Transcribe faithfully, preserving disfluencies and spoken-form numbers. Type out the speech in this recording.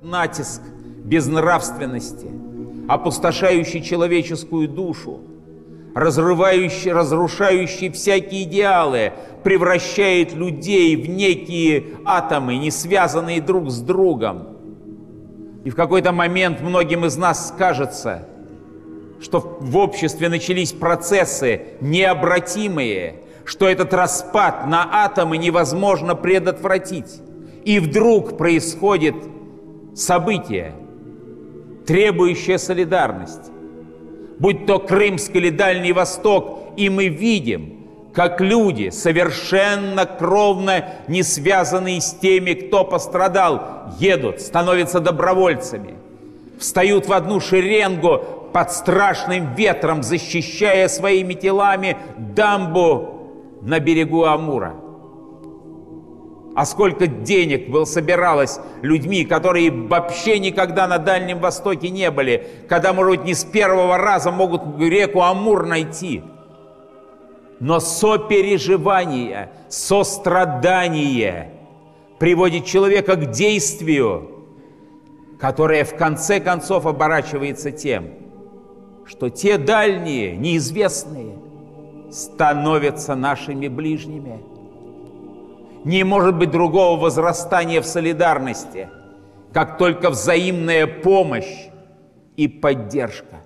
Натиск безнравственности, опустошающий человеческую душу, разрывающий, разрушающий всякие идеалы, превращает людей в некие атомы, не связанные друг с другом. И в какой-то момент многим из нас скажется, что в обществе начались процессы необратимые, что этот распад на атомы невозможно предотвратить. И вдруг происходит событие, требующее солидарности. Будь то Крымск или Дальний Восток, и мы видим, как люди, совершенно кровно не связанные с теми, кто пострадал, едут, становятся добровольцами, встают в одну шеренгу под страшным ветром, защищая своими телами дамбу на берегу Амура. А сколько денег было собиралось людьми, которые вообще никогда на Дальнем Востоке не были, когда, может быть, не с первого раза могут реку Амур найти. Но сопереживание, сострадание приводит человека к действию, которое в конце концов оборачивается тем, что те дальние, неизвестные, становятся нашими ближними. Не может быть другого возрастания в солидарности, как только взаимная помощь и поддержка.